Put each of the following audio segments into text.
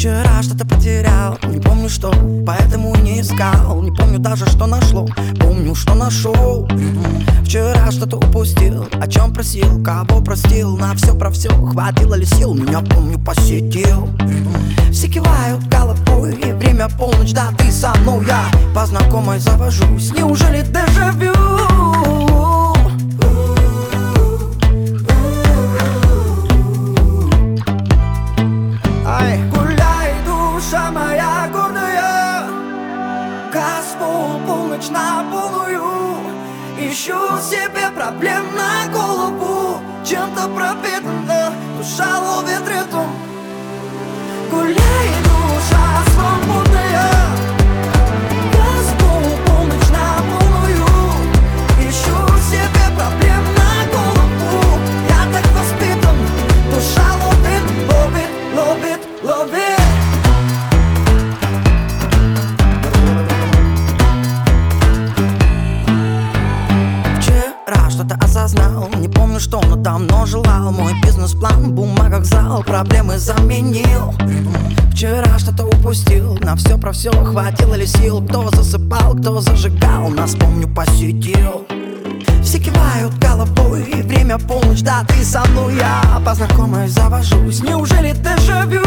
Вчера что-то потерял, не помню что, поэтому и не искал. Не помню даже, что нашло, помню, что нашел. Вчера что-то упустил, о чем просил, кого простил. На все про все, хватило ли сил, меня, помню, посетил. Все кивают головой, время полночь, да ты со мной. Я по знакомой завожусь, неужели дежавю? Гуляй, душа моя гордая, Господь, полночь на полную. Ищу себе проблем на голову, чем-то пропитана, душа ловит ритм. Гуляй, душа свободная, Господь, полночь на полную. Ищу себе проблем на голову, я так воспитан, душа ловит, ловит, ловит, ловит. Вчера что-то осознал, не помню что, но давно желал. Мой бизнес-план в бумагах зал, проблемы заменил. Вчера что-то упустил, на все про все, хватило ли сил. Кто засыпал, кто зажигал, нас, помню, посетил. Все кивают головой, время полночь, да ты со мной. Я по знакомой завожусь, неужели дежавю?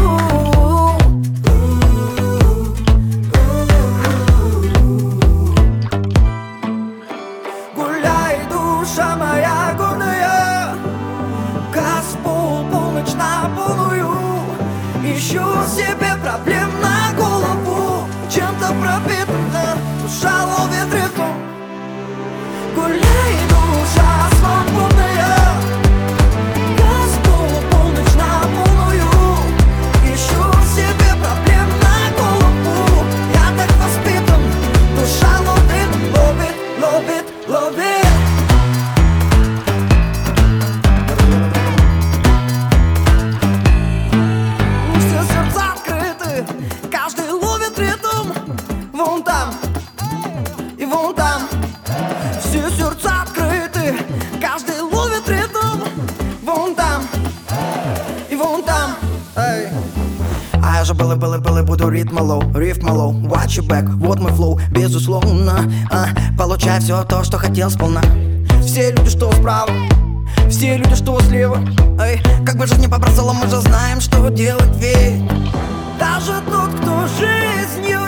Гуляй, душа моя гордая, Господь, полночь на полную. Ищу себе проблем на голову, чем-то пропитана, душа ловит ритм. Гуляй, душа свободная, Господь, полночь на полную. Ищу себе проблем на голову, я так воспитан, душа ловит, ловит, ловит, ловит. Все сердца открыты, каждый ловит ритм. Вон там и вон там. Все сердца открыты, каждый ловит ритм. Вон там и вон там. Эй. А я же был и буду ритм лоу, рифм лоу. Watch your back, вот мой флоу, безусловно. Получай все то, что хотел сполна. Все люди, что справа, все люди, что слева. Эй, как бы жизнь не побросала, мы же знаем, что делать. Ведь даже тот, кто жизнью